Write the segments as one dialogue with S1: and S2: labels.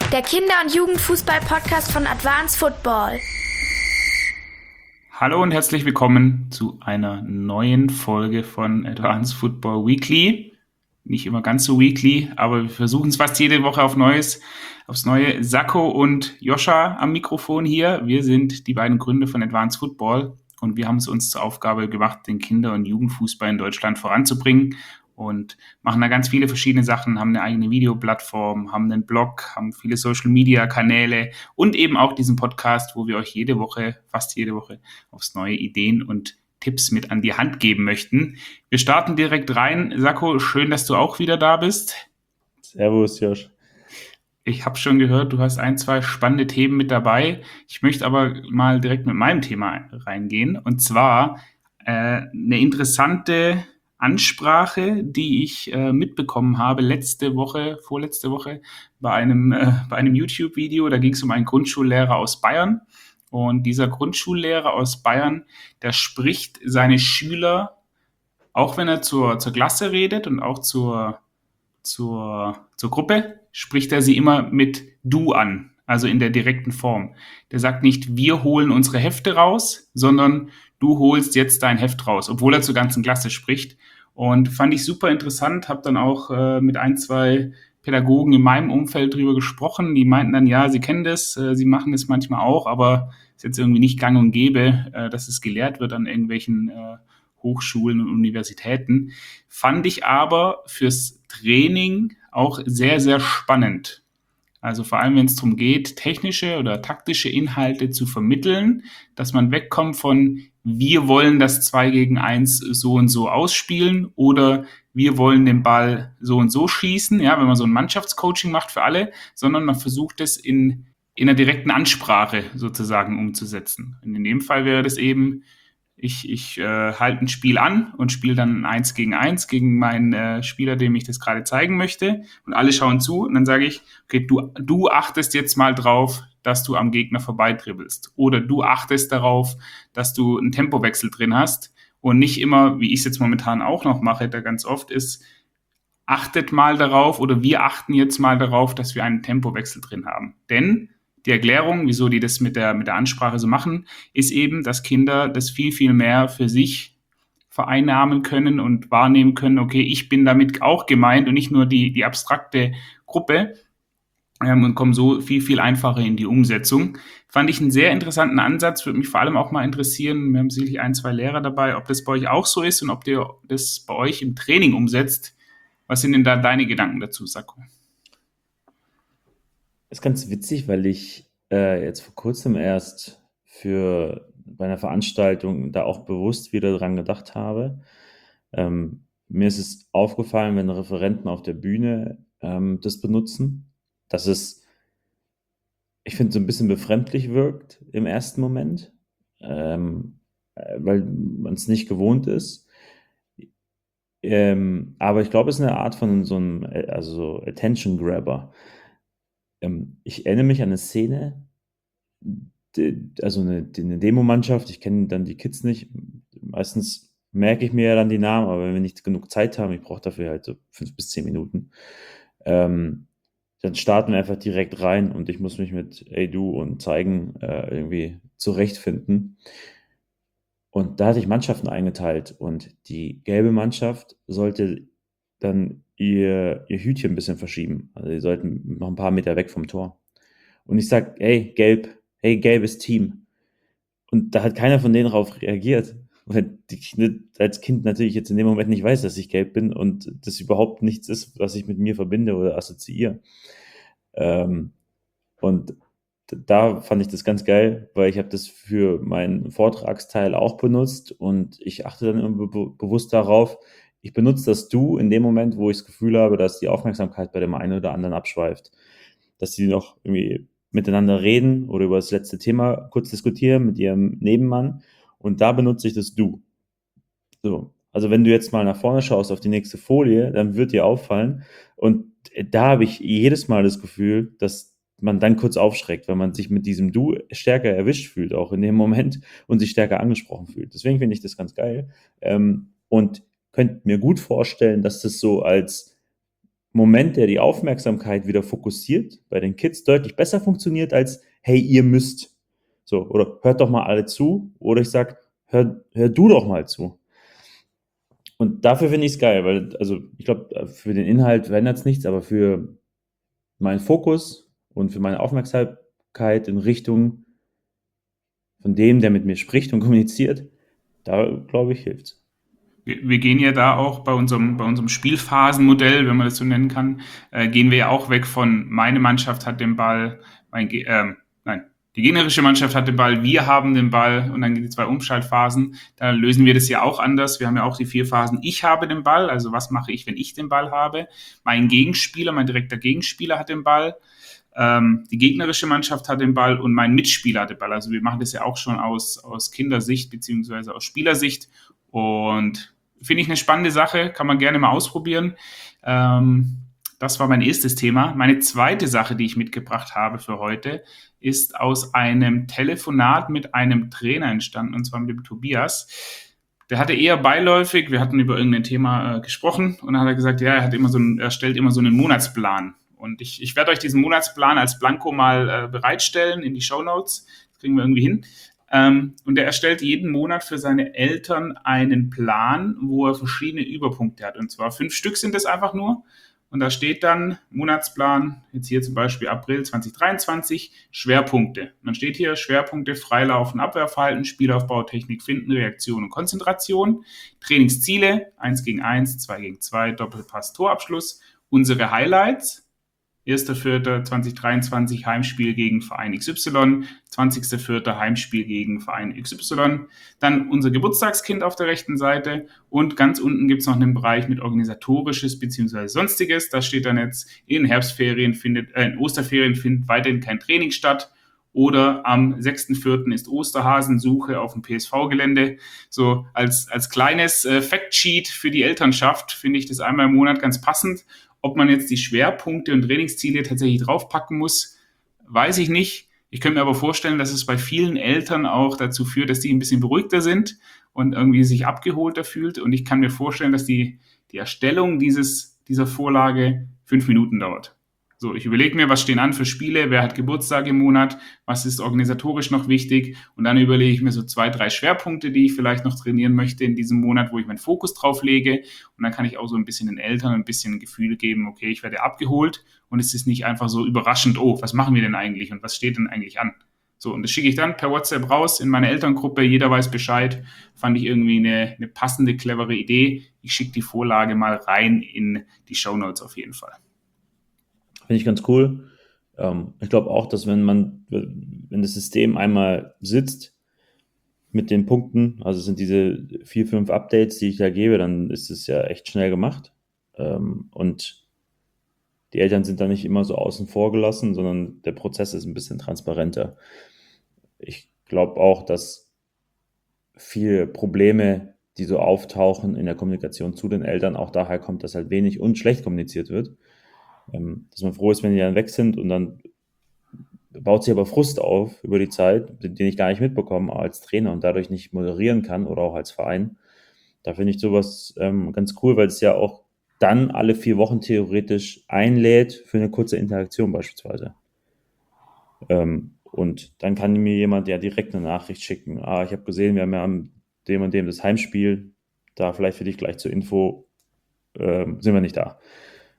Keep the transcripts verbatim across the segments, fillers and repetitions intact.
S1: der Kinder- und Jugendfußball-Podcast von Advanced Football.
S2: Hallo und herzlich willkommen zu einer neuen Folge von Advanced Football Weekly. Nicht immer ganz so weekly, aber wir versuchen es fast jede Woche auf Neues, aufs Neue. Sacco und Joscha am Mikrofon hier. Wir sind die beiden Gründer von Advanced Football und wir haben es uns zur Aufgabe gemacht, den Kinder- und Jugendfußball in Deutschland voranzubringen und machen da ganz viele verschiedene Sachen, haben eine eigene Videoplattform, haben einen Blog, haben viele Social-Media-Kanäle und eben auch diesen Podcast, wo wir euch jede Woche, fast jede Woche, aufs neue Ideen und Tipps mit an die Hand geben möchten. Wir starten direkt rein. Sacco, schön, dass du auch wieder da bist.
S3: Servus, Josh.
S2: Ich habe schon gehört, du hast ein, zwei spannende Themen mit dabei. Ich möchte aber mal direkt mit meinem Thema reingehen. Und zwar äh, eine interessante Ansprache, die ich äh, mitbekommen habe letzte Woche, vorletzte Woche bei einem, äh, bei einem YouTube-Video. Da ging es um einen Grundschullehrer aus Bayern. Und dieser Grundschullehrer aus Bayern, der spricht seine Schüler, auch wenn er zur, zur Klasse redet und auch zur, zur, zur Gruppe, spricht er sie immer mit du an, also in der direkten Form. Der sagt nicht, wir holen unsere Hefte raus, sondern du holst jetzt dein Heft raus, obwohl er zur ganzen Klasse spricht. Und fand ich super interessant, habe dann auch äh, mit ein, zwei Pädagogen in meinem Umfeld drüber gesprochen. Die meinten dann, ja, sie kennen das, äh, sie machen das manchmal auch, aber ist jetzt irgendwie nicht gang und gäbe, äh, dass es gelehrt wird an irgendwelchen äh, Hochschulen und Universitäten. Fand ich aber fürs Training auch sehr, sehr spannend. Also vor allem, wenn es darum geht, technische oder taktische Inhalte zu vermitteln, dass man wegkommt von wir wollen das zwei gegen eins so und so ausspielen oder wir wollen den Ball so und so schießen, ja, wenn man so ein Mannschaftscoaching macht für alle, sondern man versucht es in, in einer direkten Ansprache sozusagen umzusetzen. Und in dem Fall wäre das eben, ich, ich äh, halte ein Spiel an und spiele dann eins gegen eins gegen meinen äh, Spieler, dem ich das gerade zeigen möchte. Und alle schauen zu und dann sage ich, okay, du, du achtest jetzt mal drauf, dass du am Gegner vorbeidribbelst. Oder du achtest darauf, dass du einen Tempowechsel drin hast. Und nicht immer, wie ich es jetzt momentan auch noch mache, da ganz oft ist, achtet mal darauf oder wir achten jetzt mal darauf, dass wir einen Tempowechsel drin haben. Denn die Erklärung, wieso die das mit der, mit der Ansprache so machen, ist eben, dass Kinder das viel, viel mehr für sich vereinnahmen können und wahrnehmen können, okay, ich bin damit auch gemeint und nicht nur die, die abstrakte Gruppe ähm, und kommen so viel, viel einfacher in die Umsetzung. Fand ich einen sehr interessanten Ansatz, würde mich vor allem auch mal interessieren, wir haben sicherlich ein, zwei Lehrer dabei, ob das bei euch auch so ist und ob ihr das bei euch im Training umsetzt. Was sind denn da deine Gedanken dazu, Sacco?
S3: Ist ganz witzig, weil ich äh, jetzt vor kurzem erst für bei einer Veranstaltung da auch bewusst wieder dran gedacht habe. Ähm, mir ist es aufgefallen, wenn Referenten auf der Bühne ähm, das benutzen, dass es, ich finde, so ein bisschen befremdlich wirkt im ersten Moment, ähm, äh, weil man es nicht gewohnt ist. Ähm, aber ich glaube, es ist eine Art von so einem, äh, also so Attention Grabber. Ähm, ich erinnere mich an eine Szene, de, also eine, eine Demo-Mannschaft, ich kenne dann die Kids nicht. Meistens merke ich mir ja dann die Namen, aber wenn wir nicht genug Zeit haben, ich brauche dafür halt so fünf bis zehn Minuten, ähm, dann starten wir einfach direkt rein und ich muss mich mit Ey du und zeigen äh, irgendwie zurechtfinden. Und da hatte ich Mannschaften eingeteilt und die gelbe Mannschaft sollte dann ihr, ihr Hütchen ein bisschen verschieben. Also die sollten noch ein paar Meter weg vom Tor. Und ich sag, hey, gelb, hey, gelbes Team. Und da hat keiner von denen darauf reagiert, weil ich als Kind natürlich jetzt in dem Moment nicht weiß, dass ich gelb bin und das überhaupt nichts ist, was ich mit mir verbinde oder assoziiere. Ähm, und da fand ich das ganz geil, weil ich habe das für meinen Vortragsteil auch benutzt und ich achte dann immer be bewusst darauf, ich benutze das Du in dem Moment, wo ich das Gefühl habe, dass die Aufmerksamkeit bei dem einen oder anderen abschweift. Dass sie noch irgendwie miteinander reden oder über das letzte Thema kurz diskutieren mit ihrem Nebenmann und da benutze ich das Du. So. Also wenn du jetzt mal nach vorne schaust auf die nächste Folie, dann wird dir auffallen und da habe ich jedes Mal das Gefühl, dass man dann kurz aufschreckt, weil man sich mit diesem Du stärker erwischt fühlt, auch in dem Moment und sich stärker angesprochen fühlt. Deswegen finde ich das ganz geil ähm, und könnte mir gut vorstellen, dass das so als Moment, der die Aufmerksamkeit wieder fokussiert, bei den Kids deutlich besser funktioniert als, hey, ihr müsst. So, oder hört doch mal alle zu. Oder ich sag, hör, hör du doch mal zu. Und dafür finde ich es geil, weil, also ich glaube, für den Inhalt verändert es nichts, aber für meinen Fokus und für meine Aufmerksamkeit in Richtung von dem, der mit mir spricht und kommuniziert, da glaube ich, hilft's.
S2: Wir, wir gehen ja da auch bei unserem, bei unserem Spielphasenmodell, wenn man das so nennen kann, äh, gehen wir ja auch weg von meine Mannschaft hat den Ball, mein, Ge- ähm, nein, die gegnerische Mannschaft hat den Ball, wir haben den Ball und dann die zwei Umschaltphasen. Da lösen wir das ja auch anders. Wir haben ja auch die vier Phasen. Ich habe den Ball, also was mache ich, wenn ich den Ball habe? Mein Gegenspieler, mein direkter Gegenspieler hat den Ball. Ähm, die gegnerische Mannschaft hat den Ball und mein Mitspieler hat den Ball. Also wir machen das ja auch schon aus, aus Kindersicht beziehungsweise aus Spielersicht. Und finde ich eine spannende Sache, kann man gerne mal ausprobieren. Ähm, das war mein erstes Thema. Meine zweite Sache, die ich mitgebracht habe für heute, ist aus einem Telefonat mit einem Trainer entstanden, und zwar mit dem Tobias. Der hatte eher beiläufig, wir hatten über irgendein Thema äh, gesprochen und dann hat er gesagt, ja, er hat immer so einen, er stellt immer so einen Monatsplan. Und ich, ich werde euch diesen Monatsplan als Blanko mal äh, bereitstellen in die Shownotes. Das kriegen wir irgendwie hin. Ähm, und er erstellt jeden Monat für seine Eltern einen Plan, wo er verschiedene Überpunkte hat. Und zwar fünf Stück sind es einfach nur. Und da steht dann Monatsplan, jetzt hier zum Beispiel April zwanzig dreiundzwanzig, Schwerpunkte. Und dann steht hier Schwerpunkte Freilaufen, Abwehrverhalten, Spielaufbau, Technik, Finden, Reaktion und Konzentration, Trainingsziele, eins gegen eins, zwei gegen zwei, Doppelpass, Torabschluss, unsere Highlights, erster vierter zweitausenddreiundzwanzig Heimspiel gegen Verein X Y, zwanzigster vierter Heimspiel gegen Verein X Y, dann unser Geburtstagskind auf der rechten Seite und ganz unten gibt es noch einen Bereich mit organisatorisches bzw. sonstiges. Da steht dann jetzt, in Herbstferien findet, äh, in Osterferien findet weiterhin kein Training statt oder am sechster vierter ist Osterhasensuche auf dem P S V-Gelände. So als, als kleines äh, Factsheet für die Elternschaft finde ich das einmal im Monat ganz passend. Ob man jetzt die Schwerpunkte und Trainingsziele tatsächlich draufpacken muss, weiß ich nicht. Ich könnte mir aber vorstellen, dass es bei vielen Eltern auch dazu führt, dass die ein bisschen beruhigter sind und irgendwie sich abgeholter fühlt. Und ich kann mir vorstellen, dass die, die Erstellung dieses, dieser Vorlage fünf Minuten dauert. So, ich überlege mir, was stehen an für Spiele, wer hat Geburtstag im Monat, was ist organisatorisch noch wichtig und dann überlege ich mir so zwei, drei Schwerpunkte, die ich vielleicht noch trainieren möchte in diesem Monat, wo ich meinen Fokus drauf lege und dann kann ich auch so ein bisschen den Eltern ein bisschen ein Gefühl geben, okay, ich werde abgeholt und es ist nicht einfach so überraschend, oh, was machen wir denn eigentlich und was steht denn eigentlich an? So, und das schicke ich dann per WhatsApp raus in meine Elterngruppe, jeder weiß Bescheid, fand ich irgendwie eine, eine passende, clevere Idee. Ich schicke die Vorlage mal rein in die Shownotes auf jeden Fall.
S3: Finde ich ganz cool. Ähm, ich glaube auch, dass wenn man, wenn das System einmal sitzt mit den Punkten, also es sind diese vier, fünf Updates, die ich da gebe, dann ist es ja echt schnell gemacht. Ähm, und die Eltern sind da nicht immer so außen vor gelassen, sondern der Prozess ist ein bisschen transparenter. Ich glaube auch, dass viele Probleme, die so auftauchen in der Kommunikation zu den Eltern, auch daher kommt, dass halt wenig und schlecht kommuniziert wird. Ähm, dass man froh ist, wenn die dann weg sind und dann baut sich aber Frust auf über die Zeit, den ich gar nicht mitbekomme als Trainer und dadurch nicht moderieren kann oder auch als Verein. Da finde ich sowas ähm, ganz cool, weil es ja auch dann alle vier Wochen theoretisch einlädt für eine kurze Interaktion beispielsweise. Ähm, und dann kann mir jemand ja direkt eine Nachricht schicken. Ah, ich habe gesehen, wir haben ja am dem und dem das Heimspiel. Da vielleicht für dich gleich zur Info, äh, sind wir nicht da.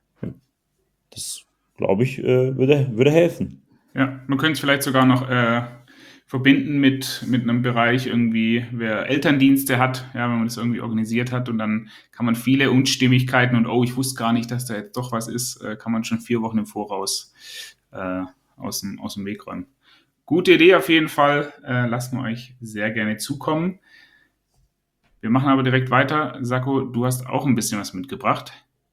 S3: Das, glaube ich, äh, würde, würde helfen.
S2: Ja, man könnte es vielleicht sogar noch äh, verbinden mit, mit einem Bereich irgendwie, wer Elterndienste hat, ja, wenn man das irgendwie organisiert hat und dann kann man viele Unstimmigkeiten und oh, ich wusste gar nicht, dass da jetzt doch was ist, äh, kann man schon vier Wochen im Voraus äh, aus, dem, aus dem Weg räumen. Gute Idee auf jeden Fall, äh, lassen wir euch sehr gerne zukommen. Wir machen aber direkt weiter. Sacco, du hast auch ein bisschen was mitgebracht.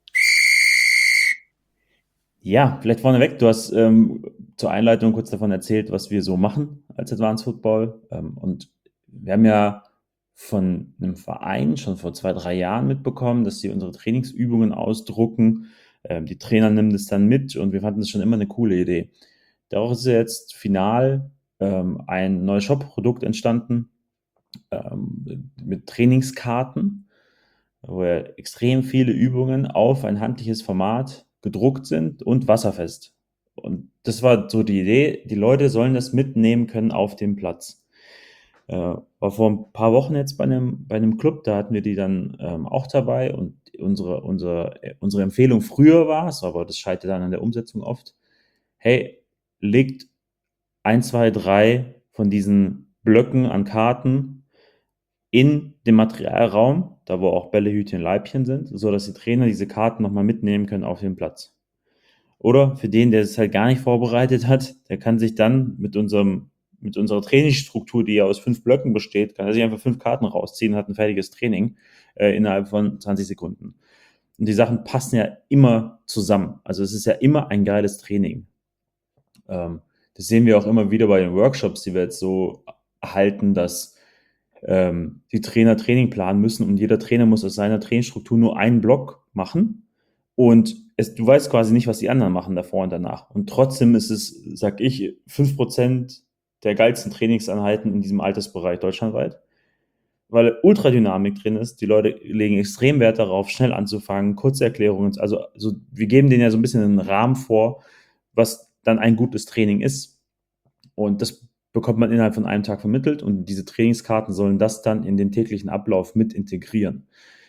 S3: Ja, vielleicht vorneweg, du hast ähm, zur Einleitung kurz davon erzählt, was wir so machen als Advanced Football. Ähm, und wir haben ja von einem Verein schon vor zwei, drei Jahren mitbekommen, dass sie unsere Trainingsübungen ausdrucken. Ähm, die Trainer nehmen das dann mit und wir fanden das schon immer eine coole Idee. Daraus ist jetzt final ähm, ein neues Shop-Produkt entstanden ähm, mit Trainingskarten, wo wir extrem viele Übungen auf ein handliches Format gedruckt sind und wasserfest. Und das war so die Idee, die Leute sollen das mitnehmen können auf dem Platz. Äh, war vor ein paar Wochen jetzt bei einem, bei einem Club, da hatten wir die dann ähm, auch dabei und unsere, unsere, unsere Empfehlung früher war es, aber das scheitert dann an der Umsetzung oft, hey, legt ein, zwei, drei von diesen Blöcken an Karten in den Materialraum, da wo auch Bälle, Hütchen, Leibchen sind, sodass die Trainer diese Karten nochmal mitnehmen können auf den Platz. Oder für den, der es halt gar nicht vorbereitet hat, der kann sich dann mit unserem, mit unserer Trainingsstruktur, die ja aus fünf Blöcken besteht, kann er sich einfach fünf Karten rausziehen und hat ein fertiges Training äh, innerhalb von zwanzig Sekunden. Und die Sachen passen ja immer zusammen. Also es ist ja immer ein geiles Training. Ähm, das sehen wir auch immer wieder bei den Workshops, die wir jetzt so halten, dass ähm, die Trainer Training planen müssen und jeder Trainer muss aus seiner Trainingsstruktur nur einen Block machen. Und es, du weißt quasi nicht, was die anderen machen davor und danach. Und trotzdem ist es, sag ich, fünf Prozent der geilsten Trainingseinheiten in diesem Altersbereich deutschlandweit, weil Ultradynamik drin ist. Die Leute legen extrem Wert darauf, schnell anzufangen, kurze Erklärungen. Also, also wir geben denen ja so ein bisschen einen Rahmen vor, was dann ein gutes Training ist. Und das bekommt man innerhalb von einem Tag vermittelt und diese Trainingskarten sollen das dann in den täglichen Ablauf mit integrieren.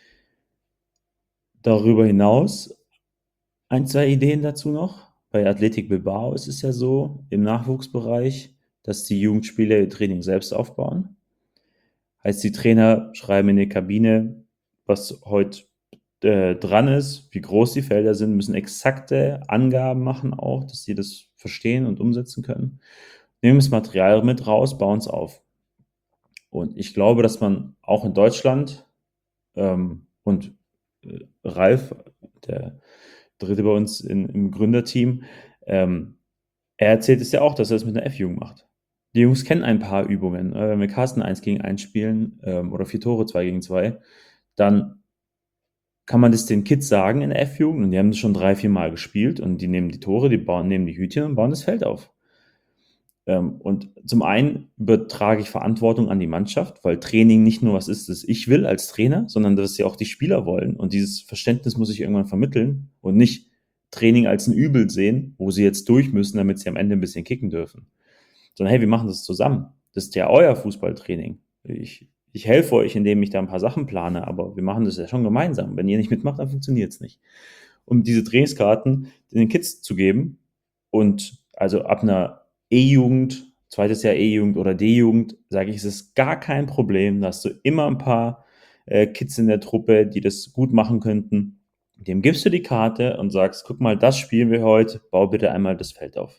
S3: Darüber hinaus ein, zwei Ideen dazu noch. Bei Athletic Bilbao ist es ja so, im Nachwuchsbereich, dass die Jugendspieler ihr Training selbst aufbauen. Heißt, die Trainer schreiben in die Kabine, was heute äh, dran ist, wie groß die Felder sind, müssen exakte Angaben machen auch, dass sie das verstehen und umsetzen können. Nehmen das Material mit raus, bauen es auf. Und ich glaube, dass man auch in Deutschland ähm, und äh, Ralf, der Dritte bei uns in, im Gründerteam, ähm, er erzählt es ja auch, dass er es mit einer F-Jugend macht. Die Jungs kennen ein paar Übungen. Äh, wenn wir Carsten eins gegen eins spielen ähm, oder vier Tore zwei gegen zwei, dann kann man das den Kids sagen in der F-Jugend und die haben das schon drei, vier Mal gespielt und die nehmen die Tore, die bauen, nehmen die Hütchen und bauen das Feld auf. Ähm, und zum einen übertrage ich Verantwortung an die Mannschaft, weil Training nicht nur was ist, das ich will als Trainer, sondern dass ja auch die Spieler wollen. Und dieses Verständnis muss ich irgendwann vermitteln und nicht Training als ein Übel sehen, wo sie jetzt durch müssen, damit sie am Ende ein bisschen kicken dürfen. Sondern hey, wir machen das zusammen. Das ist ja euer Fußballtraining. Ich, ich helfe euch, indem ich da ein paar Sachen plane, aber wir machen das ja schon gemeinsam. Wenn ihr nicht mitmacht, dann funktioniert es nicht. Um diese Trainingskarten den Kids zu geben und also ab einer E-Jugend, zweites Jahr E-Jugend oder D-Jugend, sage ich, es ist gar kein Problem. Da hast du immer ein paar äh, Kids in der Truppe, die das gut machen könnten. Dem gibst du die Karte und sagst, guck mal, das spielen wir heute, bau bitte einmal das Feld auf.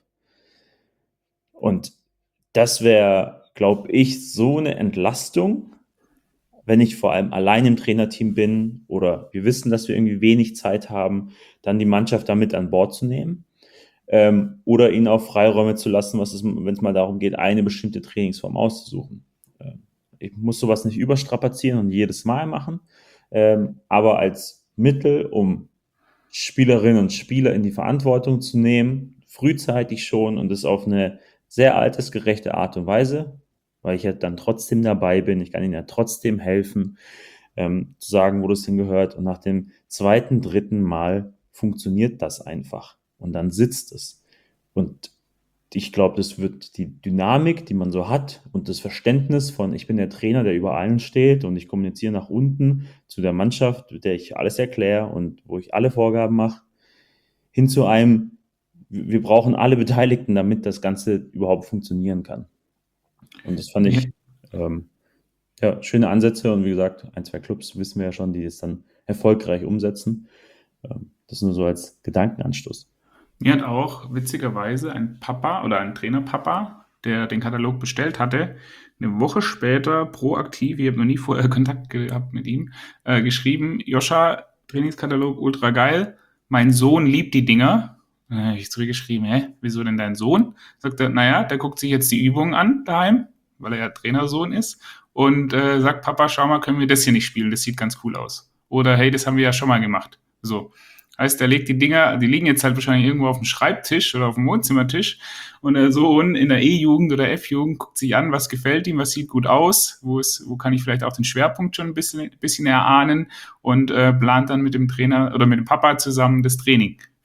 S3: Und das wäre, glaube ich, so eine Entlastung, wenn ich vor allem allein im Trainerteam bin oder wir wissen, dass wir irgendwie wenig Zeit haben, dann die Mannschaft damit an Bord zu nehmen. Ähm, oder ihnen auch Freiräume zu lassen, was es, wenn es mal darum geht, eine bestimmte Trainingsform auszusuchen. Ähm, ich muss sowas nicht überstrapazieren und jedes Mal machen, ähm, aber als Mittel, um Spielerinnen und Spieler in die Verantwortung zu nehmen, frühzeitig schon und das auf eine sehr altersgerechte Art und Weise, weil ich ja dann trotzdem dabei bin, ich kann ihnen ja trotzdem helfen, ähm, zu sagen, wo das hingehört und nach dem zweiten, dritten Mal funktioniert das einfach. Und dann sitzt es. Und ich glaube, das wird die Dynamik, die man so hat und das Verständnis von, ich bin der Trainer, der über allen steht und ich kommuniziere nach unten zu der Mannschaft, der ich alles erkläre und wo ich alle Vorgaben mache, hin zu einem, wir brauchen alle Beteiligten, damit das Ganze überhaupt funktionieren kann. Und das fand ich ähm, ja, schöne Ansätze und wie gesagt, ein, zwei Clubs wissen wir ja schon, die es dann erfolgreich umsetzen. Ähm, das nur so als Gedankenanstoß.
S2: Mir hat auch witzigerweise ein Papa oder ein Trainerpapa, der den Katalog bestellt hatte, eine Woche später proaktiv, ich habe noch nie vorher Kontakt gehabt mit ihm, äh, geschrieben, Joscha, Trainingskatalog ultra geil, mein Sohn liebt die Dinger. Dann habe ich zurückgeschrieben, hä, wieso denn dein Sohn? Sagt er, naja, der guckt sich jetzt die Übungen an daheim, weil er ja Trainersohn ist und äh, sagt, Papa, schau mal, können wir das hier nicht spielen, das sieht ganz cool aus. Oder hey, das haben wir ja schon mal gemacht. So. Heißt, der legt die Dinger, die liegen jetzt halt wahrscheinlich irgendwo auf dem Schreibtisch oder auf dem Wohnzimmertisch und der Sohn in der E-Jugend oder F-Jugend guckt sich an, was gefällt ihm, was sieht gut aus, wo ist, wo kann ich vielleicht auch den Schwerpunkt schon ein bisschen, ein bisschen erahnen und äh, plant dann mit dem Trainer oder mit dem Papa zusammen das Training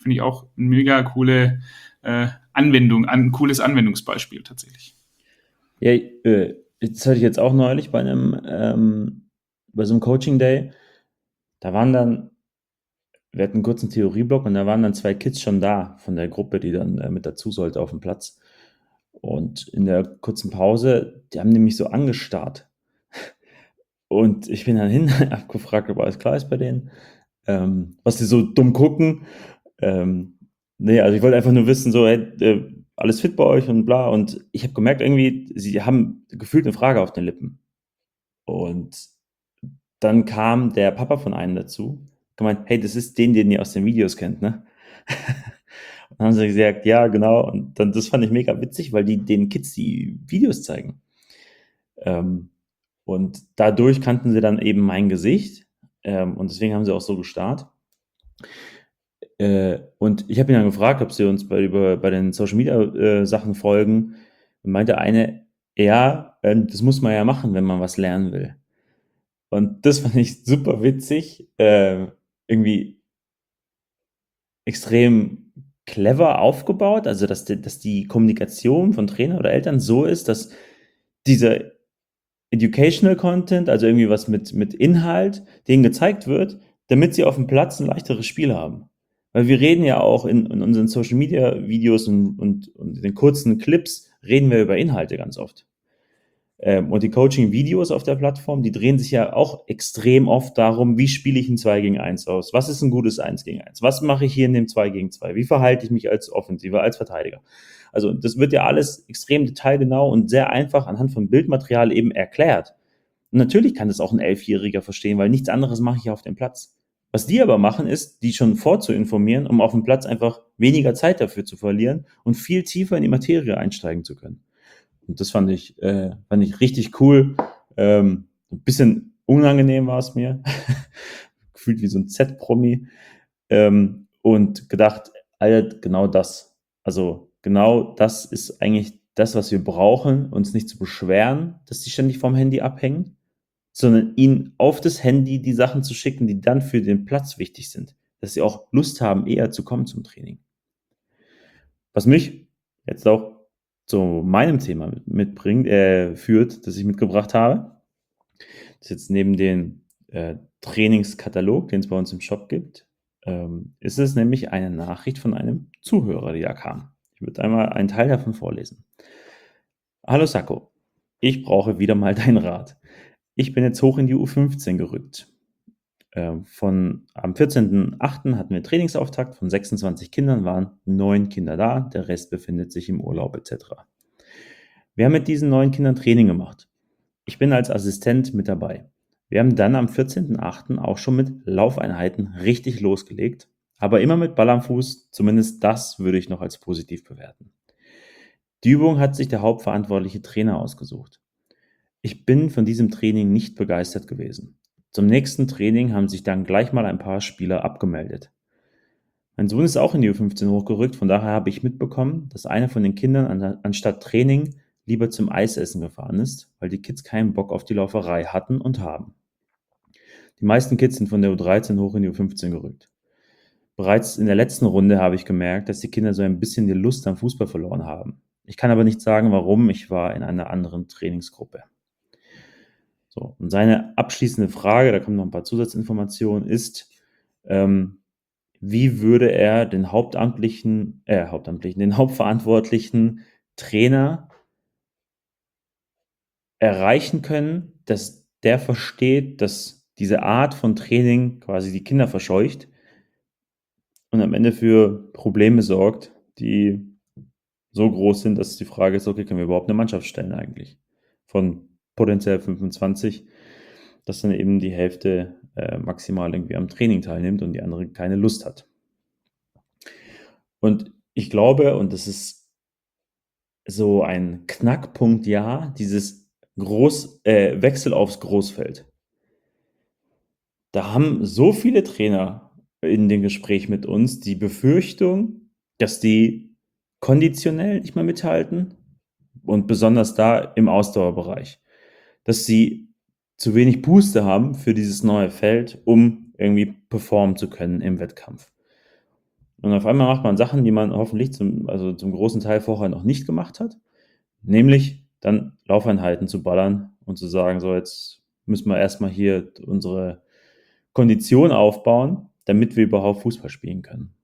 S2: finde ich auch eine mega coole äh, Anwendung, ein cooles Anwendungsbeispiel tatsächlich.
S3: Ja, äh, das hatte ich jetzt auch neulich bei einem, ähm, bei so einem Coaching Day. Da waren dann, wir hatten einen kurzen Theorieblock und da waren dann zwei Kids schon da von der Gruppe, die dann äh, mit dazu sollte auf dem Platz. Und in der kurzen Pause, die haben nämlich so angestarrt. Und ich bin dann hin, hab gefragt, ob alles klar ist bei denen, ähm, was die so dumm gucken. Ähm, nee, also ich wollte einfach nur wissen, so, hey, äh, alles fit bei euch und bla. Und ich habe gemerkt, irgendwie, sie haben gefühlt eine Frage auf den Lippen. Und dann kam der Papa von einem dazu, gemeint, hey, das ist den, den ihr aus den Videos kennt, ne? Und dann haben sie gesagt, ja, genau. Und dann, das fand ich mega witzig, weil die den Kids die Videos zeigen. Ähm, und dadurch kannten sie dann eben mein Gesicht. Ähm, und deswegen haben sie auch so gestarrt. Äh, und ich habe ihn dann gefragt, ob sie uns bei, über, bei den Social Media äh, Sachen folgen. Und meinte eine, ja, ähm, das muss man ja machen, wenn man was lernen will. Und das fand ich super witzig, äh, irgendwie extrem clever aufgebaut, also dass die, dass die Kommunikation von Trainer oder Eltern so ist, dass dieser Educational Content, also irgendwie was mit, mit Inhalt, denen gezeigt wird, damit sie auf dem Platz ein leichteres Spiel haben. Weil wir reden ja auch in, in unseren Social Media Videos und, und, und in den kurzen Clips reden wir über Inhalte ganz oft. Ähm, und die Coaching-Videos auf der Plattform, die drehen sich ja auch extrem oft darum, wie spiele ich ein zwei gegen eins aus? Was ist ein gutes eins gegen eins? Was mache ich hier in dem zwei gegen zwei? Wie verhalte ich mich als Offensiver, als Verteidiger? Also das wird ja alles extrem detailgenau und sehr einfach anhand von Bildmaterial eben erklärt. Und natürlich kann das auch ein Elfjähriger verstehen, weil nichts anderes mache ich auf dem Platz. Was die aber machen, ist, die schon vorzuinformieren, um auf dem Platz einfach weniger Zeit dafür zu verlieren und viel tiefer in die Materie einsteigen zu können. Und das fand ich, äh, fand ich richtig cool. Ähm, ein bisschen unangenehm war es mir. Gefühlt wie so ein Z-Promi. Ähm, und gedacht, Alter, genau das. Also genau das ist eigentlich das, was wir brauchen, uns nicht zu beschweren, dass die ständig vom Handy abhängen, sondern ihnen auf das Handy die Sachen zu schicken, die dann für den Platz wichtig sind. Dass sie auch Lust haben, eher zu kommen zum Training. Was mich jetzt auch zu meinem Thema mitbringt, äh, führt, das ich mitgebracht habe. Das ist jetzt neben dem äh, Trainingskatalog, den es bei uns im Shop gibt, ähm, ist es nämlich eine Nachricht von einem Zuhörer, die da kam. Ich würde einmal einen Teil davon vorlesen. Hallo Sacco, ich brauche wieder mal deinen Rat. Ich bin jetzt hoch in die U fünfzehn gerückt. Äh, von am vierzehnten achten hatten wir Trainingsauftakt, von sechsundzwanzig Kindern waren neun Kinder da, der Rest befindet sich im Urlaub et cetera. Wir haben mit diesen neun Kindern Training gemacht. Ich bin als Assistent mit dabei. Wir haben dann am vierzehnten achten auch schon mit Laufeinheiten richtig losgelegt, aber immer mit Ball am Fuß, zumindest das würde ich noch als positiv bewerten. Die Übung hat sich der hauptverantwortliche Trainer ausgesucht. Ich bin von diesem Training nicht begeistert gewesen. Zum nächsten Training haben sich dann gleich mal ein paar Spieler abgemeldet. Mein Sohn ist auch in die U fünfzehn hochgerückt, von daher habe ich mitbekommen, dass einer von den Kindern an, anstatt Training lieber zum Eisessen gefahren ist, weil die Kids keinen Bock auf die Lauferei hatten und haben. Die meisten Kids sind von der U dreizehn hoch in die U fünfzehn gerückt. Bereits in der letzten Runde habe ich gemerkt, dass die Kinder so ein bisschen die Lust am Fußball verloren haben. Ich kann aber nicht sagen, warum, ich war in einer anderen Trainingsgruppe. So, und seine abschließende Frage, da kommen noch ein paar Zusatzinformationen, ist, ähm, wie würde er den hauptamtlichen, äh, hauptamtlichen, den hauptverantwortlichen Trainer erreichen können, dass der versteht, dass diese Art von Training quasi die Kinder verscheucht und am Ende für Probleme sorgt, die so groß sind, dass die Frage ist, okay, können wir überhaupt eine Mannschaft stellen eigentlich? Von potenziell fünfundzwanzig, dass dann eben die Hälfte äh, maximal irgendwie am Training teilnimmt und die andere keine Lust hat. Und ich glaube, und das ist so ein Knackpunkt, ja, dieses Groß, äh, Wechsel aufs Großfeld. Da haben so viele Trainer in dem Gespräch mit uns die Befürchtung, dass die konditionell nicht mehr mithalten und besonders da im Ausdauerbereich, dass sie zu wenig Booster haben für dieses neue Feld, um irgendwie performen zu können im Wettkampf. Und auf einmal macht man Sachen, die man hoffentlich zum, also zum großen Teil vorher noch nicht gemacht hat. Nämlich dann Laufeinheiten zu ballern und zu sagen, so jetzt müssen wir erstmal hier unsere Kondition aufbauen, damit wir überhaupt Fußball spielen können.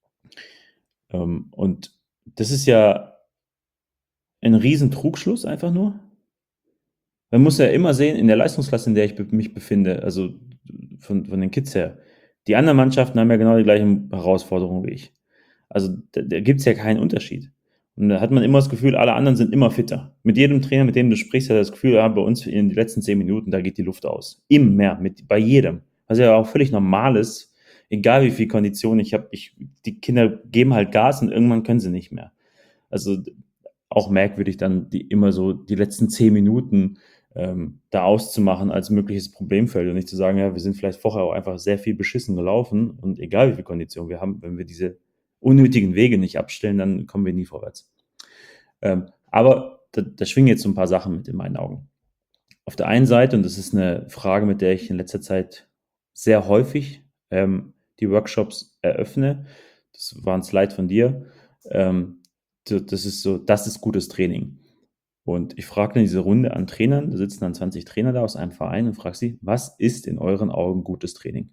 S3: Ähm, und das ist ja ein riesen Trugschluss einfach nur. Man muss ja immer sehen, in der Leistungsklasse, in der ich be- mich befinde, also von, von den Kids her, die anderen Mannschaften haben ja genau die gleichen Herausforderungen wie ich. Also da, da gibt es ja keinen Unterschied. Und da hat man immer das Gefühl, alle anderen sind immer fitter. Mit jedem Trainer, mit dem du sprichst, hat er das Gefühl, ja, bei uns in den letzten zehn Minuten, da geht die Luft aus. Immer, mit, bei jedem. Was ja auch völlig normal ist, egal wie viel Kondition ich habe. Ich, die Kinder geben halt Gas und irgendwann können sie nicht mehr. Also auch merkwürdig dann die, immer so die letzten zehn Minuten ähm, da auszumachen als mögliches Problemfeld und nicht zu sagen, ja, wir sind vielleicht vorher auch einfach sehr viel beschissen gelaufen und egal wie viel Kondition wir haben, wenn wir diese unnötigen Wege nicht abstellen, dann kommen wir nie vorwärts. Ähm, aber da, da schwingen jetzt so ein paar Sachen mit in meinen Augen. Auf der einen Seite, und das ist eine Frage, mit der ich in letzter Zeit sehr häufig ähm, die Workshops eröffne, das war ein Slide von dir, ähm, das ist so, das ist gutes Training. Und ich frage dann diese Runde an Trainern, da sitzen dann zwanzig Trainer da aus einem Verein und frage sie, was ist in euren Augen gutes Training?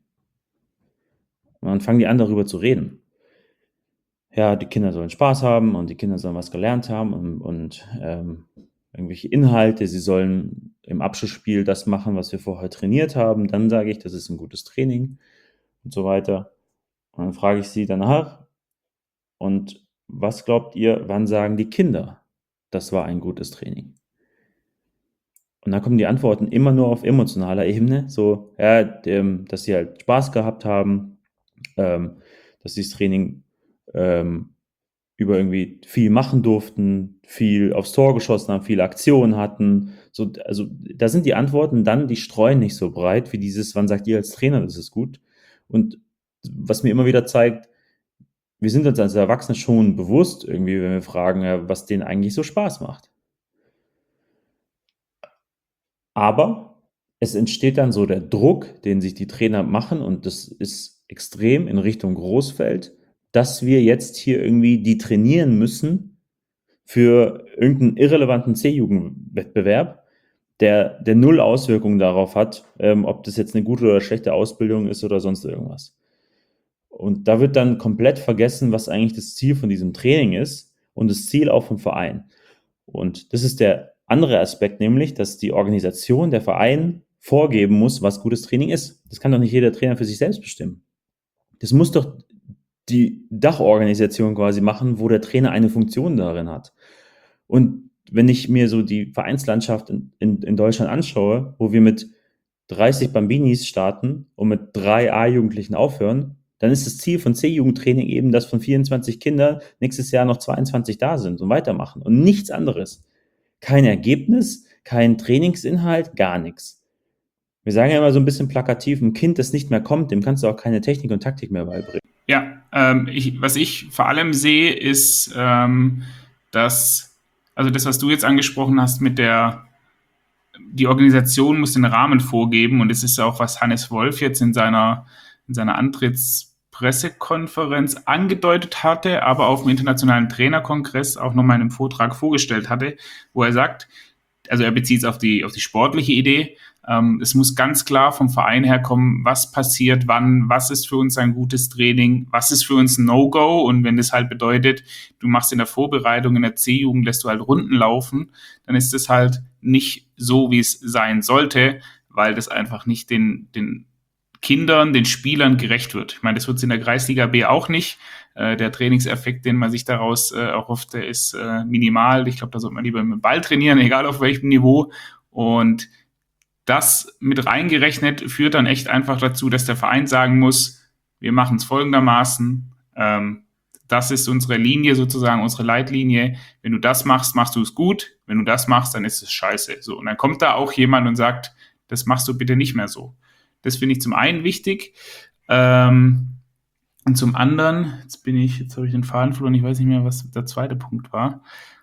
S3: Und dann fangen die an, darüber zu reden. Ja, die Kinder sollen Spaß haben und die Kinder sollen was gelernt haben und, und ähm, irgendwelche Inhalte, sie sollen im Abschlussspiel das machen, was wir vorher trainiert haben. Dann sage ich, das ist ein gutes Training und so weiter. Und dann frage ich sie danach, und was glaubt ihr, wann sagen die Kinder, das war ein gutes Training? Und dann kommen die Antworten immer nur auf emotionaler Ebene, so, ja, ähm, dass sie halt Spaß gehabt haben, ähm, dass sie das Training ähm, über irgendwie viel machen durften, viel aufs Tor geschossen haben, viele Aktionen hatten. So, also da sind die Antworten dann, die streuen nicht so breit wie dieses, wann sagt ihr als Trainer, das ist gut? Und was mir immer wieder zeigt, wir sind uns als Erwachsene schon bewusst, irgendwie, wenn wir fragen, ja, was denen eigentlich so Spaß macht. Aber es entsteht dann so der Druck, den sich die Trainer machen, und das ist extrem in Richtung Großfeld, dass wir jetzt hier irgendwie die trainieren müssen für irgendeinen irrelevanten C-Jugendwettbewerb, der, der null Auswirkungen darauf hat, ähm, ob das jetzt eine gute oder schlechte Ausbildung ist oder sonst irgendwas. Und da wird dann komplett vergessen, was eigentlich das Ziel von diesem Training ist und das Ziel auch vom Verein. Und das ist der andere Aspekt, nämlich, dass die Organisation, der Verein vorgeben muss, was gutes Training ist. Das kann doch nicht jeder Trainer für sich selbst bestimmen. Das muss doch die Dachorganisation quasi machen, wo der Trainer eine Funktion darin hat. Und wenn ich mir so die Vereinslandschaft in, in, in Deutschland anschaue, wo wir mit dreißig Bambinis starten und mit drei A-Jugendlichen aufhören, dann ist das Ziel von C-Jugendtraining eben, dass von vierundzwanzig Kindern nächstes Jahr noch zweiundzwanzig da sind und weitermachen und nichts anderes. Kein Ergebnis, kein Trainingsinhalt, gar nichts. Wir sagen ja immer so ein bisschen plakativ, ein Kind, das nicht mehr kommt, dem kannst du auch keine Technik und Taktik mehr beibringen.
S2: Ja, ähm, ich, was ich vor allem sehe, ist, ähm, dass, also das, was du jetzt angesprochen hast mit der, die Organisation muss den Rahmen vorgeben, und das ist auch, was Hannes Wolf jetzt in seiner, in seiner Antrittspressekonferenz angedeutet hatte, aber auf dem Internationalen Trainerkongress auch nochmal in einem Vortrag vorgestellt hatte, wo er sagt, also er bezieht es auf die, auf die sportliche Idee. Ähm, es muss ganz klar vom Verein herkommen, was passiert, wann, was ist für uns ein gutes Training, was ist für uns ein No-Go. Und wenn das halt bedeutet, du machst in der Vorbereitung in der C-Jugend, lässt du halt Runden laufen, dann ist das halt nicht so, wie es sein sollte, weil das einfach nicht den, den Kindern, den Spielern gerecht wird. Ich meine, das wird es in der Kreisliga B auch nicht. Äh, der Trainingseffekt, den man sich daraus äh, erhofft, der ist äh, minimal. Ich glaube, da sollte man lieber mit dem Ball trainieren, egal auf welchem Niveau. Und das mit reingerechnet führt dann echt einfach dazu, dass der Verein sagen muss, wir machen es folgendermaßen, ähm, das ist unsere Linie sozusagen, unsere Leitlinie. Wenn du das machst, machst du es gut. Wenn du das machst, dann ist es scheiße. So, und dann kommt da auch jemand und sagt, das machst du bitte nicht mehr so. Das finde ich zum einen wichtig. Ähm, und zum anderen, jetzt bin ich, jetzt habe ich den Faden verloren, ich weiß nicht mehr, was der zweite Punkt war.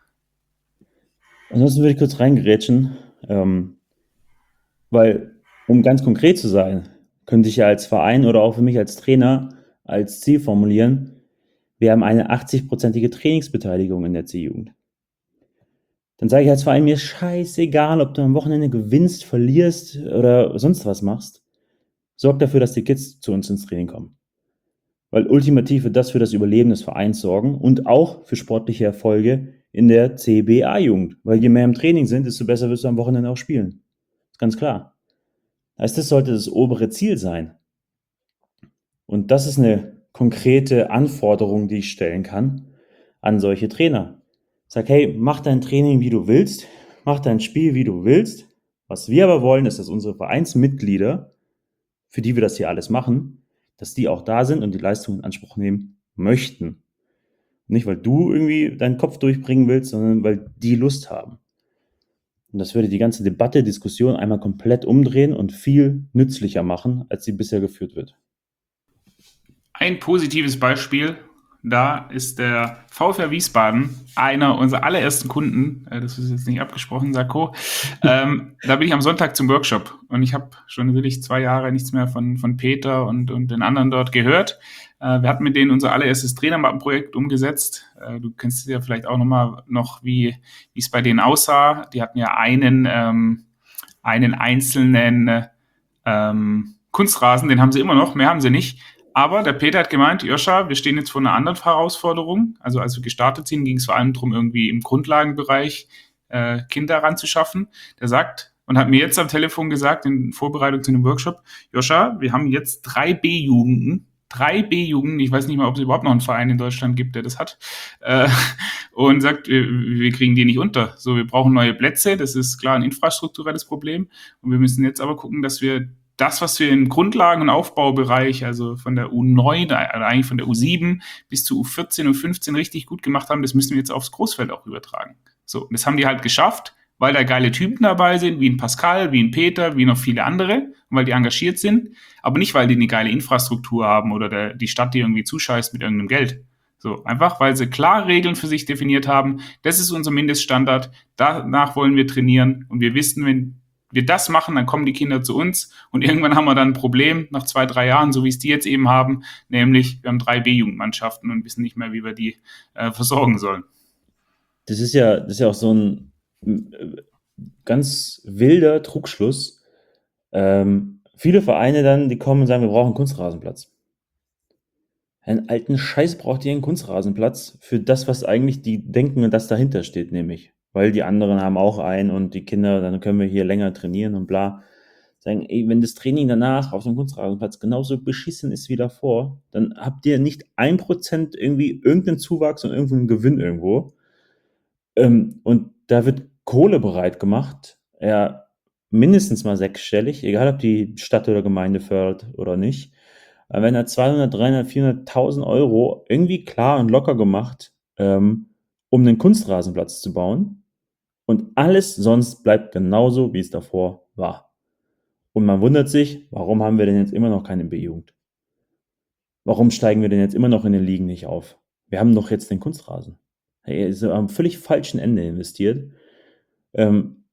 S3: Ansonsten würde ich kurz reingerätschen, ähm, weil, um ganz konkret zu sein, könnte ich ja als Verein oder auch für mich als Trainer als Ziel formulieren, wir haben eine achtzig-prozentige Trainingsbeteiligung in der C-Jugend. Dann sage ich als Verein, mir ist scheißegal, ob du am Wochenende gewinnst, verlierst oder sonst was machst. Sorg dafür, dass die Kids zu uns ins Training kommen. Weil ultimativ wird das für das Überleben des Vereins sorgen und auch für sportliche Erfolge in der C B A-Jugend. Weil je mehr im Training sind, desto besser wirst du am Wochenende auch spielen. Ist ganz klar. Also das sollte das obere Ziel sein. Und das ist eine konkrete Anforderung, die ich stellen kann an solche Trainer. Sag, hey, mach dein Training, wie du willst, mach dein Spiel, wie du willst. Was wir aber wollen, ist, dass unsere Vereinsmitglieder, für die wir das hier alles machen, dass die auch da sind und die Leistung in Anspruch nehmen möchten. Nicht, weil du irgendwie deinen Kopf durchbringen willst, sondern weil die Lust haben. Und das würde die ganze Debatte, Diskussion einmal komplett umdrehen und viel nützlicher machen, als sie bisher geführt wird.
S2: Ein positives Beispiel, da ist der VfR Wiesbaden, einer unserer allerersten Kunden, äh, das ist jetzt nicht abgesprochen, Sarko. Ähm, da bin ich am Sonntag zum Workshop und ich habe schon natürlich zwei Jahre nichts mehr von, von Peter und, und den anderen dort gehört. Äh, wir hatten mit denen unser allererstes Trainermappenprojekt umgesetzt. Äh, du kennst ja vielleicht auch noch mal noch, wie wie es bei denen aussah. Die hatten ja einen, ähm, einen einzelnen ähm, Kunstrasen, den haben sie immer noch, mehr haben sie nicht. Aber der Peter hat gemeint, Joscha, wir stehen jetzt vor einer anderen Herausforderung. Also als wir gestartet sind, ging es vor allem darum, irgendwie im Grundlagenbereich äh, Kinder ranzuschaffen. Der sagt und hat mir jetzt am Telefon gesagt, in Vorbereitung zu einem Workshop, Joscha, wir haben jetzt drei B-Jugenden, drei B-Jugenden, ich weiß nicht mal, ob es überhaupt noch einen Verein in Deutschland gibt, der das hat, äh, und sagt, wir, wir kriegen die nicht unter. So, wir brauchen neue Plätze, das ist klar ein infrastrukturelles Problem. Und wir müssen jetzt aber gucken, dass wir das, was wir im Grundlagen- und Aufbaubereich, also von der U neun, oder eigentlich von der U sieben bis zu U vierzehn, U fünfzehn richtig gut gemacht haben, das müssen wir jetzt aufs Großfeld auch übertragen. So, und das haben die halt geschafft, weil da geile Typen dabei sind, wie ein Pascal, wie ein Peter, wie noch viele andere, und weil die engagiert sind, aber nicht, weil die eine geile Infrastruktur haben oder der, die Stadt die irgendwie zuscheißt mit irgendeinem Geld. So, einfach, weil sie klar Regeln für sich definiert haben, das ist unser Mindeststandard, danach wollen wir trainieren und wir wissen, wenn wir das machen, dann kommen die Kinder zu uns und irgendwann haben wir dann ein Problem nach zwei, drei Jahren, so wie es die jetzt eben haben, nämlich wir haben drei B-Jugendmannschaften und wissen nicht mehr, wie wir die äh, versorgen sollen.
S3: Das ist ja, das ist ja auch so ein äh, ganz wilder Trugschluss. Ähm, viele Vereine dann, die kommen und sagen, wir brauchen einen Kunstrasenplatz. Einen alten Scheiß braucht ihr einen Kunstrasenplatz für das, was eigentlich die denken, dass dahinter steht, nämlich. Weil die anderen haben auch einen und die Kinder, dann können wir hier länger trainieren und bla. Sagen, ey, wenn das Training danach auf dem Kunstrasenplatz genauso beschissen ist wie davor, dann habt ihr nicht ein Prozent irgendwie irgendeinen Zuwachs und irgendeinen Gewinn irgendwo. Ähm, und da wird Kohle bereit gemacht, ja, mindestens mal sechsstellig, egal ob die Stadt oder Gemeinde fördert oder nicht. Aber wenn da zweihundert, dreihundert, vierhunderttausend Euro irgendwie klar und locker gemacht, ähm, um einen Kunstrasenplatz zu bauen und alles sonst bleibt genauso, wie es davor war. Und man wundert sich, warum haben wir denn jetzt immer noch keine B-Jugend? Warum steigen wir denn jetzt immer noch in den Ligen nicht auf? Wir haben doch jetzt den Kunstrasen. Hey, ist am völlig falschen Ende investiert. Ähm,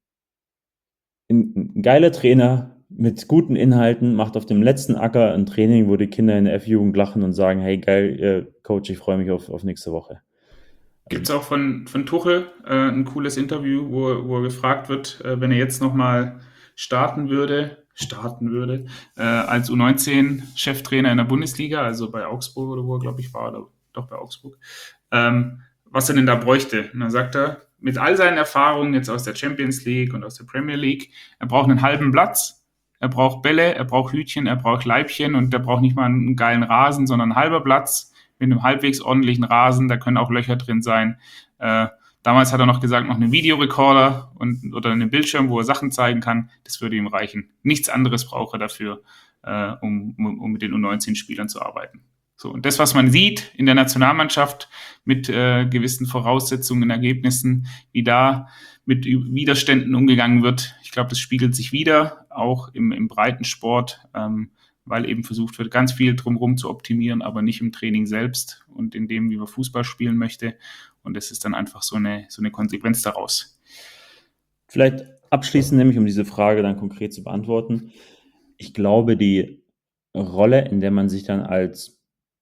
S3: ein, ein geiler Trainer mit guten Inhalten macht auf dem letzten Acker ein Training, wo die Kinder in der F-Jugend lachen und sagen, hey geil, äh, Coach, ich freue mich auf, auf nächste Woche.
S2: Gibt es auch von, von Tuchel äh, ein cooles Interview, wo, wo er gefragt wird, äh, wenn er jetzt nochmal starten würde, starten würde, äh, als U neunzehn-Cheftrainer in der Bundesliga, also bei Augsburg oder wo er, glaube ich, war, oder doch bei Augsburg, ähm, was er denn da bräuchte. Und dann sagt er, mit all seinen Erfahrungen jetzt aus der Champions League und aus der Premier League, er braucht einen halben Platz, er braucht Bälle, er braucht Hütchen, er braucht Leibchen und er braucht nicht mal einen geilen Rasen, sondern einen halber Platz mit einem halbwegs ordentlichen Rasen, da können auch Löcher drin sein. Äh, damals hat er noch gesagt, noch einen Videorekorder und, oder einen Bildschirm, wo er Sachen zeigen kann, das würde ihm reichen. Nichts anderes braucht er dafür, äh, um, um, um mit den U neunzehn-Spielern zu arbeiten. So, und das, was man sieht in der Nationalmannschaft mit äh, gewissen Voraussetzungen, Ergebnissen, wie da mit Widerständen umgegangen wird, ich glaube, das spiegelt sich wieder, auch im, im Breitensport, ähm, weil eben versucht wird, ganz viel drumherum zu optimieren, aber nicht im Training selbst und in dem, wie man Fußball spielen möchte. Und das ist dann einfach so eine, so eine Konsequenz daraus.
S3: Vielleicht abschließend, nämlich um diese Frage dann konkret zu beantworten. Ich glaube, die Rolle, in der man sich dann als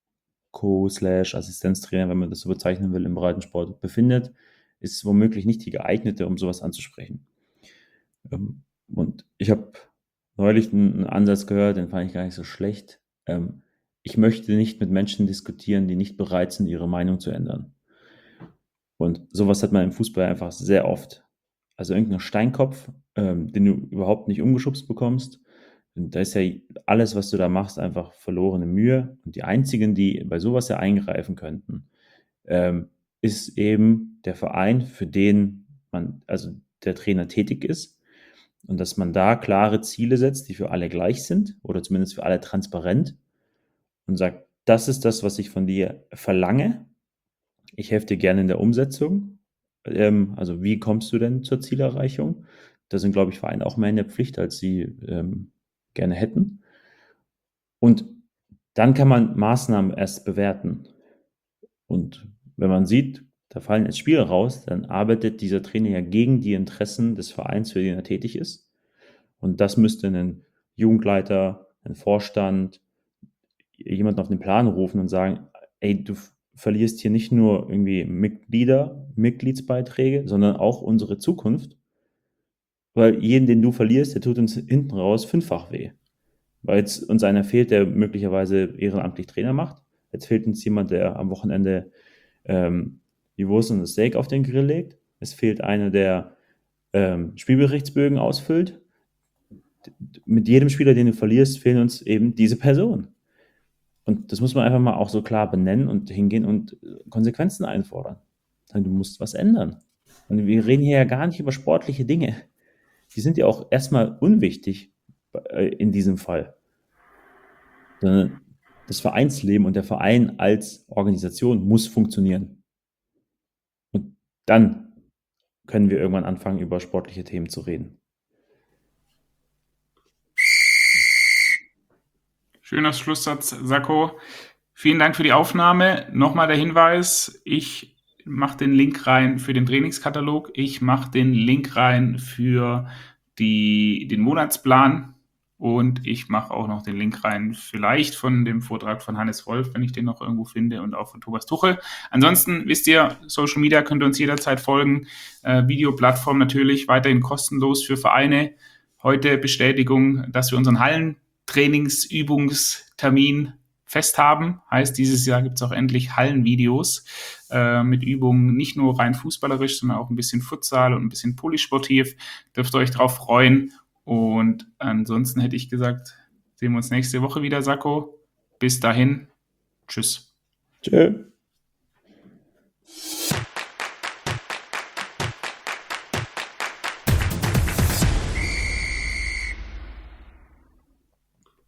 S3: Co-Slash-Assistenztrainer, wenn man das so bezeichnen will, im Breitensport befindet, ist womöglich nicht die geeignete, um sowas anzusprechen. Ähm, und ich habe neulich einen, einen Ansatz gehört, den fand ich gar nicht so schlecht. Ähm, ich möchte nicht mit Menschen diskutieren, die nicht bereit sind, ihre Meinung zu ändern. Und sowas hat man im Fußball einfach sehr oft. Also irgendein Steinkopf, ähm, den du überhaupt nicht umgeschubst bekommst. Und da ist ja alles, was du da machst, einfach verlorene Mühe. Und die einzigen, die bei sowas ja eingreifen könnten, ähm, ist eben der Verein, für den man, also der Trainer tätig ist. Und dass man da klare Ziele setzt, die für alle gleich sind oder zumindest für alle transparent und sagt, das ist das, was ich von dir verlange. Ich helfe dir gerne in der Umsetzung. Ähm, also wie kommst du denn zur Zielerreichung? Da sind, glaube ich, Vereine auch mehr in der Pflicht, als sie ähm, gerne hätten. Und dann kann man Maßnahmen erst bewerten. Und wenn man sieht, da fallen jetzt Spiele raus, dann arbeitet dieser Trainer ja gegen die Interessen des Vereins, für den er tätig ist. Und das müsste ein Jugendleiter, ein Vorstand, jemanden auf den Plan rufen und sagen, ey, du verlierst hier nicht nur irgendwie Mitglieder, Mitgliedsbeiträge, sondern auch unsere Zukunft. Weil jeden, den du verlierst, der tut uns hinten raus fünffach weh. Weil jetzt uns einer fehlt, der möglicherweise ehrenamtlich Trainer macht. Jetzt fehlt uns jemand, der am Wochenende ähm, die Wurst und das Steak auf den Grill legt. Es fehlt einer, der ähm, Spielberichtsbögen ausfüllt. Mit jedem Spieler, den du verlierst, fehlen uns eben diese Personen. Und das muss man einfach mal auch so klar benennen und hingehen und Konsequenzen einfordern. Sagen, du musst was ändern. Und wir reden hier ja gar nicht über sportliche Dinge. Die sind ja auch erstmal unwichtig in diesem Fall. Sondern das Vereinsleben und der Verein als Organisation muss funktionieren. Und dann können wir irgendwann anfangen, über sportliche Themen zu reden.
S2: Schöner Schlusssatz, Sacco. Vielen Dank für die Aufnahme. Nochmal der Hinweis, ich mache den Link rein für den Trainingskatalog. Ich mache den Link rein für die, den Monatsplan. Und ich mache auch noch den Link rein, vielleicht von dem Vortrag von Hannes Wolf, wenn ich den noch irgendwo finde, und auch von Thomas Tuchel. Ansonsten wisst ihr, Social Media könnt ihr uns jederzeit folgen. Äh, Videoplattform natürlich weiterhin kostenlos für Vereine. Heute Bestätigung, dass wir unseren Hallentrainingsübungstermin fest haben. Heißt, dieses Jahr gibt es auch endlich Hallenvideos äh, mit Übungen, nicht nur rein fußballerisch, sondern auch ein bisschen Futsal und ein bisschen polysportiv. Dürft ihr euch drauf freuen. Und ansonsten hätte ich gesagt, sehen wir uns nächste Woche wieder, Sacco. Bis dahin. Tschüss.
S3: Tschö.